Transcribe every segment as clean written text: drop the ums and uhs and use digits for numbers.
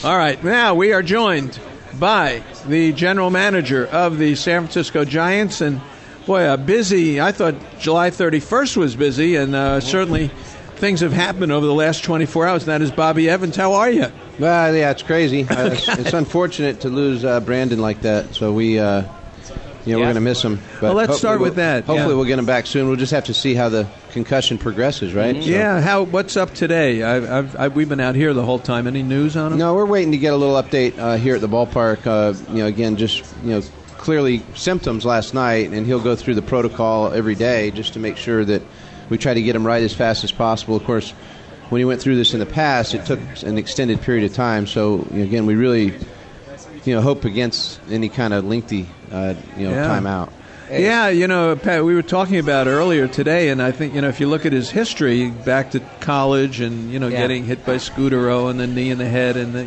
All right, now we are joined by the general manager of the San Francisco Giants, and boy, busy. I thought July 31st was busy, and certainly things have happened over the last 24 hours. And that is Bobby Evans. How are you? Yeah, it's crazy. It's unfortunate to lose Brandon like that. So we're going to miss him. But well, let's start with that. Hopefully we'll get him back soon. We'll just have to see how the concussion progresses, right? Mm-hmm. Yeah. What's up today? We've been out here the whole time. Any news on him? No, we're waiting to get a little update here at the ballpark. Again, just clearly symptoms last night, and he'll go through the protocol every day just to make sure that we try to get him right as fast as possible. Of course, when he went through this in the past, it took an extended period of time. So again, we really hope against any kind of lengthy timeout. Yeah, Pat, we were talking about earlier today, and I think, if you look at his history back to college and, getting hit by Scudero and the knee in the head, and,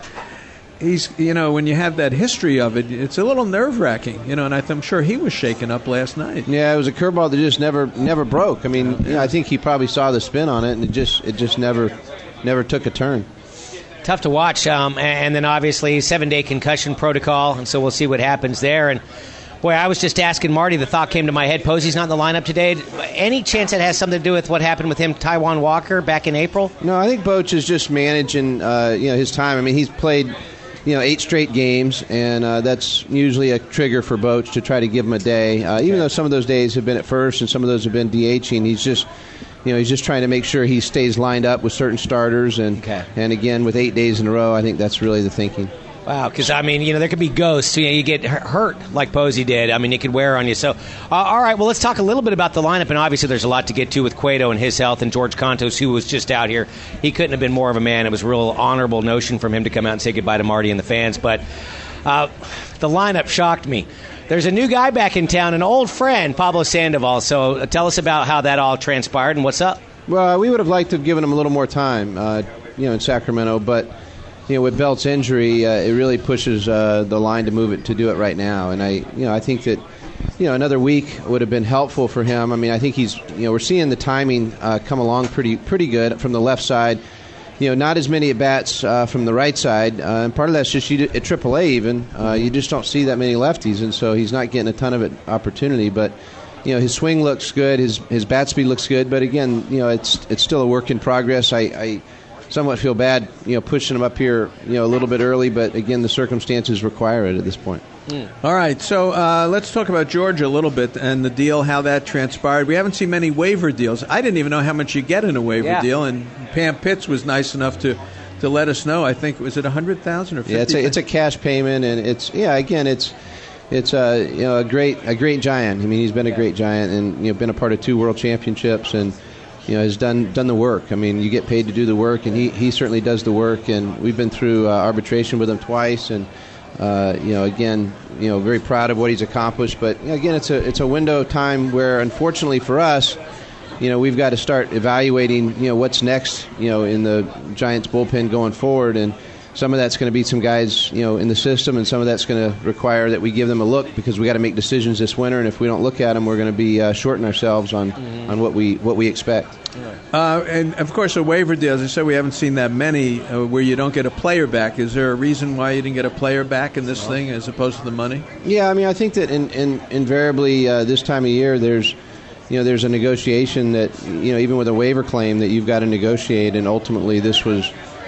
he's, when you have that history of it, it's a little nerve-wracking, and I'm sure he was shaken up last night. Yeah, it was a curveball that just never broke. I mean, I think he probably saw the spin on it, and it just never took a turn. Tough to watch, and then obviously 7-day concussion protocol, and so we'll see what happens there. And boy, I was just asking Marty, the thought came to my head, Posey's not in the lineup today. Any chance that has something to do with what happened with him, Taijuan Walker, back in April? No, I think Boch is just managing his time. I mean, he's played 8 straight games, and that's usually a trigger for Boch to try to give him a day. Even though some of those days have been at first and some of those have been DHing, he's just trying to make sure he stays lined up with certain starters. And again, with 8 days in a row, I think that's really the thinking. Wow, because, there could be ghosts. You get hurt like Posey did. It could wear on you. So, all right, well, let's talk a little bit about the lineup. And obviously there's a lot to get to with Cueto and his health, and George Contos, who was just out here. He couldn't have been more of a man. It was a real honorable notion from him to come out and say goodbye to Marty and the fans. But the lineup shocked me. There's a new guy back in town, an old friend, Pablo Sandoval. So tell us about how that all transpired and what's up. Well, we would have liked to have given him a little more time, in Sacramento, but with Belt's injury, it really pushes the line to move it to do it right now. And I think that another week would have been helpful for him. I think he's we're seeing the timing come along pretty good from the left side. Not as many at bats from the right side, and part of that's just at AAA even. You just don't see that many lefties, and so he's not getting a ton of opportunity. But his swing looks good, his bat speed looks good. But again, it's still a work in progress. I somewhat feel bad, pushing him up here, a little bit early. But again, the circumstances require it at this point. All right, so let's talk about Georgia a little bit and the deal, how that transpired. We haven't seen many waiver deals. I didn't even know how much you get in a waiver deal, and Pam Pitts was nice enough to let us know. I think, was it $100,000 or $50,000? Yeah, it's a cash payment, and it's a great Giant. He's been a great Giant, and been a part of 2 World Championships, and has done the work. You get paid to do the work, and he certainly does the work. And we've been through arbitration with him twice, and again, very proud of what he's accomplished. But again, it's a window of time where, unfortunately for us, we've got to start evaluating what's next in the Giants bullpen going forward. And some of that's going to be some guys in the system, and some of that's going to require that we give them a look, because we got to make decisions this winter. And if we don't look at them, we're going to be shorting ourselves on what we expect. And of course, a waiver deal, as I said, we haven't seen that many where you don't get a player back. Is there a reason why you didn't get a player back in this thing as opposed to the money? Yeah, I think that invariably this time of year there's a negotiation that even with a waiver claim that you've got to negotiate, and ultimately this was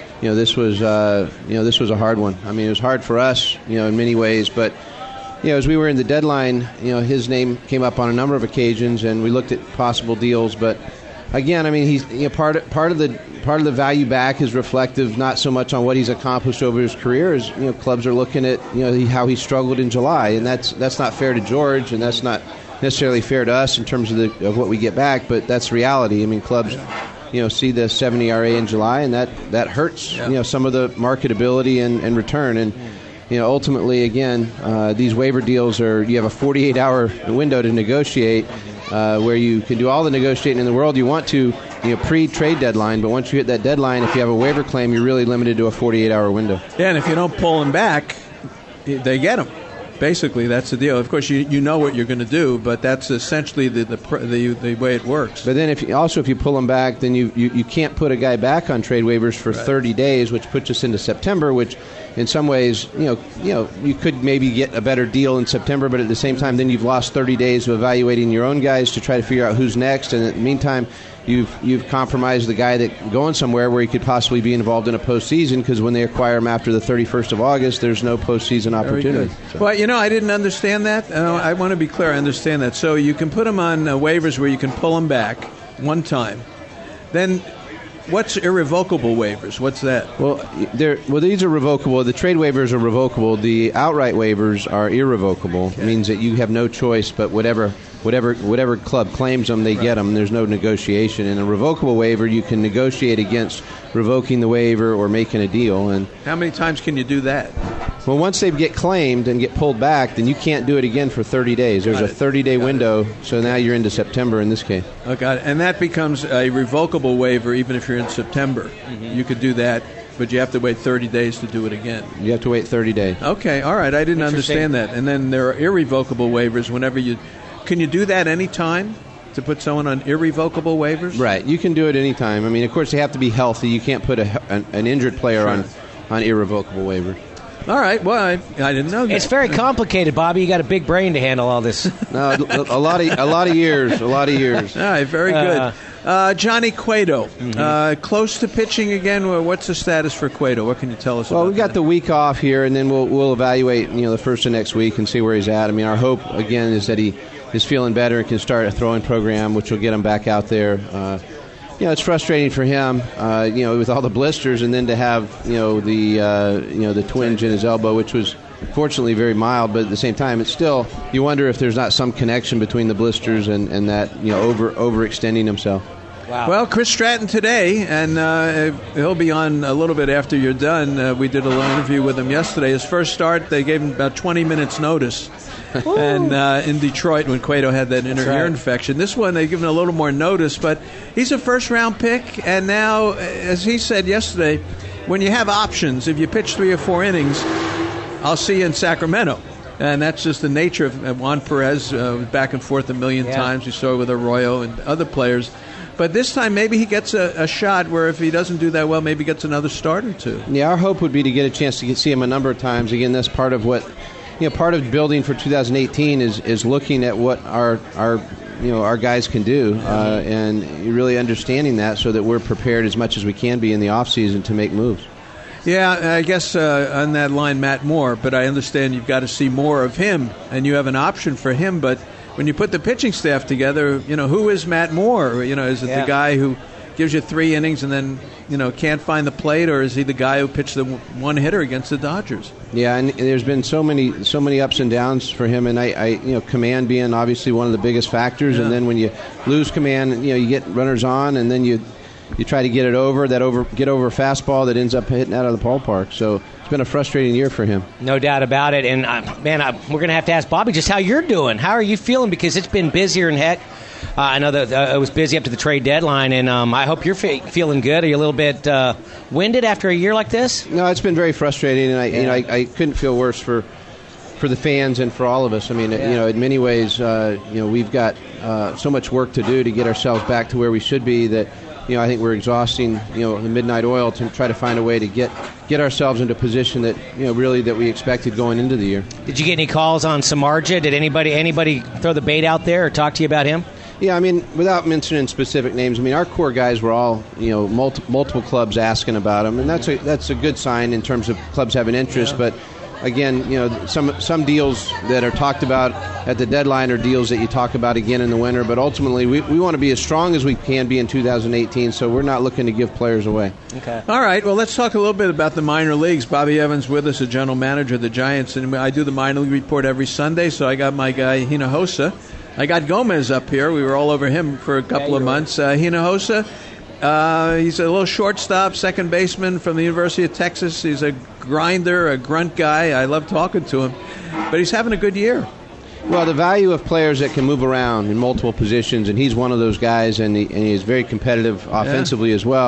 a hard one. It was hard for us in many ways, but as we were in the deadline, his name came up on a number of occasions, and we looked at possible deals. But again, he's part of the value back is reflective not so much on what he's accomplished over his career, as clubs are looking at how he struggled in July, and that's not fair to George, and that's not necessarily fair to us in terms of what we get back. But that's reality. Clubs see the 7 ERA in July, and that hurts some of the marketability and return. And ultimately, again, these waiver deals you have a 48-hour window to negotiate, where you can do all the negotiating in the world you want to pre-trade deadline, but once you hit that deadline, if you have a waiver claim, you're really limited to a 48-hour window. Yeah, and if you don't pull them back, they get them. basically that's the deal. Of course, you know what you're going to do, but that's essentially the way it works. But then if you pull them back, then you can't put a guy back on trade waivers for 30 days, which puts us into September, which in some ways, you could maybe get a better deal in September, but at the same time, then you've lost 30 days of evaluating your own guys to try to figure out who's next, and in the meantime, you've compromised the guy that going somewhere where he could possibly be involved in a postseason, because when they acquire him after the 31st of August, there's no postseason opportunity. So. Well, I didn't understand that. I want to be clear. I understand that. So you can put them on waivers where you can pull them back one time. Then what's irrevocable waivers? What's that? Well, these are revocable. The trade waivers are revocable. The outright waivers are irrevocable. Okay. It means that you have no choice, but whatever club claims them, they get them. There's no negotiation. In a revocable waiver, you can negotiate against revoking the waiver or making a deal. And how many times can you do that? Well, once they get claimed and get pulled back, then you can't do it again for 30 days. There's a 30-day window, so now you're into September in this case. Oh, got it. And that becomes a revocable waiver even if you're in September. Mm-hmm. You could do that, but you have to wait 30 days to do it again. You have to wait 30 days. Okay, all right. I didn't understand that. And then there are irrevocable waivers whenever you... Can you do that any time? To put someone on irrevocable waivers? Right. You can do it any time. I mean, of course, they have to be healthy. You can't put an injured player on irrevocable waivers. All right. Well, I didn't know that. It's very complicated, Bobby. You got a big brain to handle all this. No, a lot of years. All right. Very good. Johnny Cueto, close to pitching again. What's the status for Cueto? What can you tell us? Well, we've got the week off here, and then we'll evaluate the first of next week and see where he's at. I mean, our hope again is that he is feeling better and can start a throwing program, which will get him back out there. It's frustrating for him, with all the blisters, and then to have the twinge in his elbow, which was fortunately very mild, but at the same time, it's still, you wonder if there's not some connection between the blisters and that overextending himself. Wow. Well, Chris Stratton today, and he'll be on a little bit after you're done. We did a little interview with him yesterday. His first start, they gave him about 20 minutes notice. And in Detroit when Cueto had that ear infection. This one, they give him a little more notice, but he's a first-round pick, and now, as he said yesterday, when you have options, if you pitch 3 or 4 innings, I'll see you in Sacramento. And that's just the nature of Juan Perez, back and forth a million times. You saw it with Arroyo and other players. But this time, maybe he gets a shot where if he doesn't do that well, maybe he gets another start or two. Yeah, our hope would be to get a chance to see him a number of times. Again, that's part of what, part of building for 2018 is looking at what our guys can do, and really understanding that so that we're prepared as much as we can be in the offseason to make moves. Yeah, I guess on that line, Matt Moore, but I understand you've got to see more of him, and you have an option for him, but when you put the pitching staff together, who is Matt Moore? Is it the guy who gives you 3 innings and then, can't find the plate, or is he the guy who pitched the one hitter against the Dodgers? Yeah, and there's been so many ups and downs for him, and I command being obviously one of the biggest factors, and then when you lose command, you get runners on, and then you try to get over a fastball that ends up hitting out of the ballpark. So it's been a frustrating year for him. No doubt about it. And, we're going to have to ask Bobby just how you're doing. How are you feeling? Because it's been busier than heck. I know that it was busy up to the trade deadline, and I hope you're feeling good. Are you a little bit winded after a year like this? No, it's been very frustrating, and I couldn't feel worse for the fans and for all of us. I mean, in many ways, we've got so much work to do to get ourselves back to where we should be that I think we're exhausting, the midnight oil to try to find a way to get ourselves into a position that, really that we expected going into the year. Did you get any calls on Samardzija? Did anybody throw the bait out there or talk to you about him? Yeah, I mean, without mentioning specific names, I mean, our core guys were all, multiple clubs asking about him, and that's a good sign in terms of clubs having interest, but again, some deals that are talked about at the deadline are deals that you talk about again in the winter. But ultimately, we want to be as strong as we can be in 2018, so we're not looking to give players away. Okay. All right, well, let's talk a little bit about the minor leagues. Bobby Evans with us, the general manager of the Giants, and I do the minor league report every Sunday, so I got my guy Hinojosa. I got Gomez up here. We were all over him for a couple of months. Hinojosa, he's a little shortstop, second baseman from the University of Texas. He's a grinder, a grunt guy. I love talking to him. But he's having a good year. Well, the value of players that can move around in multiple positions, and he's one of those guys, and he is very competitive offensively as well.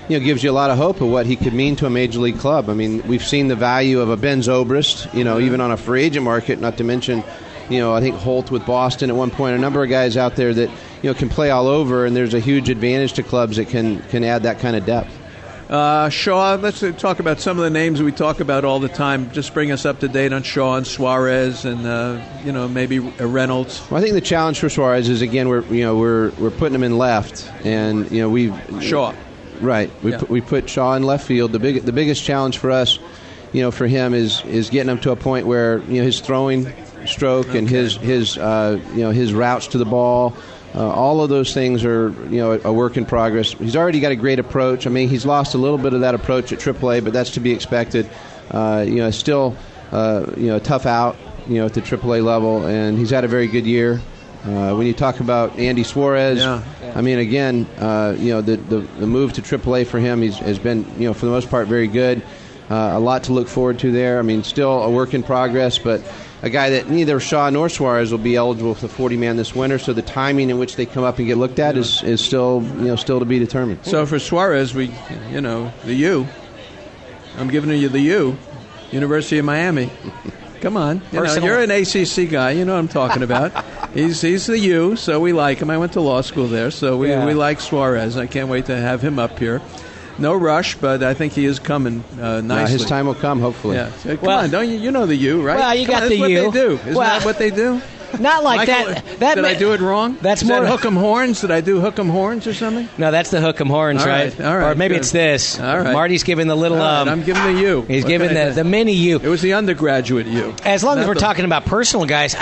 gives you a lot of hope of what he could mean to a major league club. I mean, we've seen the value of a Ben Zobrist, even on a free agent market, not to mention, I think Holt with Boston at one point, a number of guys out there that, can play all over, and there's a huge advantage to clubs that can add that kind of depth. Shaw, let's talk about some of the names we talk about all the time. Just bring us up to date on Shaw and Suarez and, maybe Reynolds. Well, I think the challenge for Suarez is, again, we're putting him in left, and, Shaw. Right. We put Shaw in left field. The biggest challenge for us, for him is getting him to a point where, his throwing stroke and his routes to the ball, all of those things are, a work in progress. He's already got a great approach. I mean, he's lost a little bit of that approach at AAA, but that's to be expected. Still, a tough out, at the AAA level, and he's had a very good year. When you talk about Andy Suarez, I mean, again, the move to AAA for him has been, for the most part, very good. A lot to look forward to there. I mean, still a work in progress, but a guy that neither Shaw nor Suarez will be eligible for the 40-man this winter, so the timing in which they come up and get looked at is still to be determined. So for Suarez, the U. I'm giving you the U, University of Miami. Come on. You're an ACC guy. You know what I'm talking about. He's the U, so we like him. I went to law school there, so we like Suarez. I can't wait to have him up here. No rush, but I think he is coming nicely. His time will come, hopefully. Yeah. Come on, don't you know the U, right? Well, you got the U. That's what they do. Isn't that what they do? Not like Michael, that. Did I do it wrong? That's Is more that Hook'em Horns. Did I do Hook'em Horns or something? No, that's the Hook'em Horns, all right? All right. Or maybe good. It's this. All right. Marty's giving the little. I'm giving the U. He's giving the mini U. It was the undergraduate U. As long as we're talking about personal guys,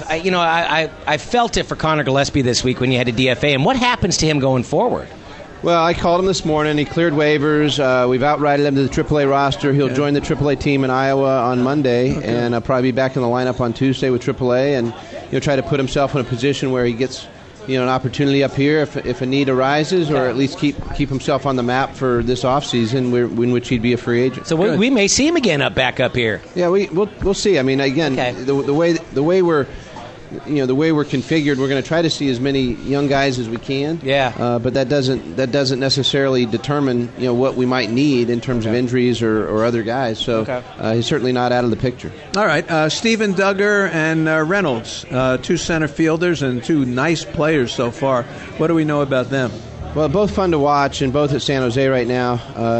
I felt it for Connor Gillespie this week when you had a DFA. And what happens to him going forward? Well, I called him this morning. He cleared waivers. We've outrighted him to the AAA roster. He'll join the AAA team in Iowa on Monday, and I'll probably be back in the lineup on Tuesday with AAA, and try to put himself in a position where he gets an opportunity up here if a need arises, or at least keep himself on the map for this offseason, in which he'd be a free agent. So we may see him again back up here. Yeah, we'll see. I mean, again, the way we're configured, we're going to try to see as many young guys as we can. Yeah. But that doesn't necessarily determine what we might need in terms of injuries or other guys. So he's certainly not out of the picture. All right, Steven Duggar and Reynolds, two center fielders and two nice players so far. What do we know about them? Well, both fun to watch, and both at San Jose right now.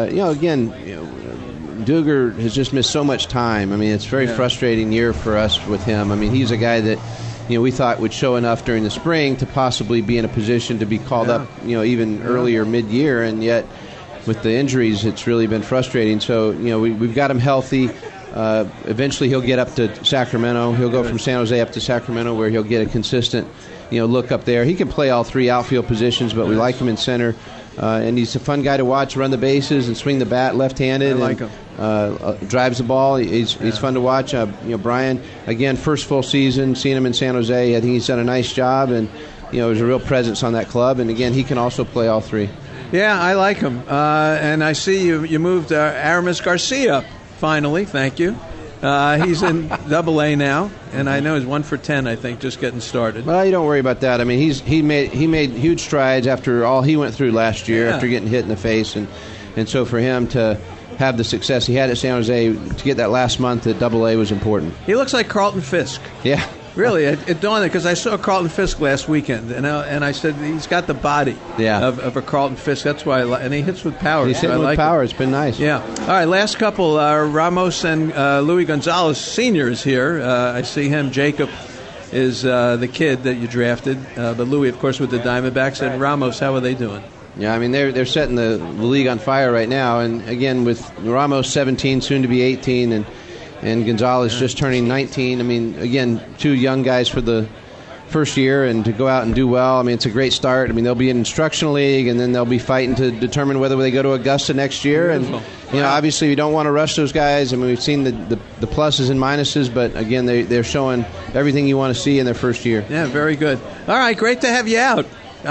Duggar has just missed so much time. I mean, it's a very frustrating year for us with him. I mean, he's a guy that we thought would show enough during the spring to possibly be in a position to be called up, even earlier mid-year, and yet with the injuries, it's really been frustrating. So, we've got him healthy. Eventually, he'll get up to Sacramento. He'll go from San Jose up to Sacramento, where he'll get a consistent, look up there. He can play all three outfield positions, but we like him in center. And he's a fun guy to watch, run the bases and swing the bat left-handed. I like him. Drives the ball. He's fun to watch. Brian, again, first full season, seeing him in San Jose. I think he's done a nice job, and there's a real presence on that club. And again, he can also play all three. Yeah, I like him. And I see you moved Aramis Garcia finally. Thank you. He's in Double-A now, and I know he's 1 for 10. I think just getting started. Well, you don't worry about that. I mean, he made huge strides after all he went through last year, after getting hit in the face, and so for him to have the success he had at San Jose, to get that last month at Double-A was important. He looks like Carlton Fisk. Yeah. Really, it dawned because I saw Carlton Fisk last weekend, and I said he's got the body of a Carlton Fisk. That's why and he hits with power. He's hitting with power. It's been nice. Yeah. All right, last couple, Ramos and Louis Gonzalez Sr. is here. I see him. Jacob is the kid that you drafted, but Louis, of course, with the Diamondbacks. And Ramos, how are they doing? Yeah, I mean, they're setting the league on fire right now. And, again, with Ramos 17, soon to be 18, and Gonzalez just turning 19. I mean, again, two young guys for the first year, and to go out and do well, I mean, it's a great start. I mean, they'll be in instructional league, and then they'll be fighting to determine whether they go to Augusta next year. And, obviously you don't want to rush those guys. I mean, we've seen the pluses and minuses, but, again, they're showing everything you want to see in their first year. Yeah, very good. All right, great to have you out.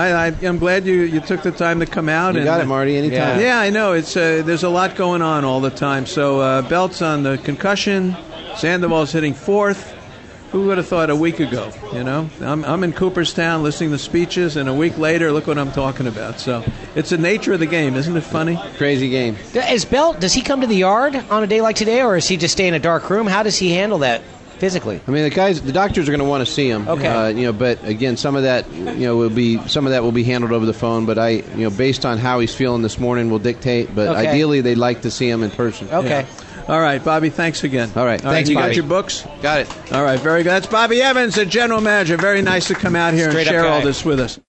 I'm glad you took the time to come out. You got it, Marty, anytime. Yeah, I know. It's there's a lot going on all the time. So Belt's on the concussion. Sandoval's hitting fourth. Who would have thought a week ago? You know, I'm in Cooperstown listening to speeches, and a week later, look what I'm talking about. So it's the nature of the game, isn't it funny? Crazy game. Is Belt, does he come to the yard on a day like today, or is he just stay in a dark room? How does he handle that physically? I mean, the doctors are going to want to see him. Okay. But again, some of that will be handled over the phone. But based on how he's feeling this morning, will dictate. But ideally, they'd like to see him in person. Okay. Yeah. All right, Bobby, thanks again. All right, thanks, you Bobby. got your books? Got it. All right, very good. That's Bobby Evans, the general manager. Very nice to come out here and share all this with us.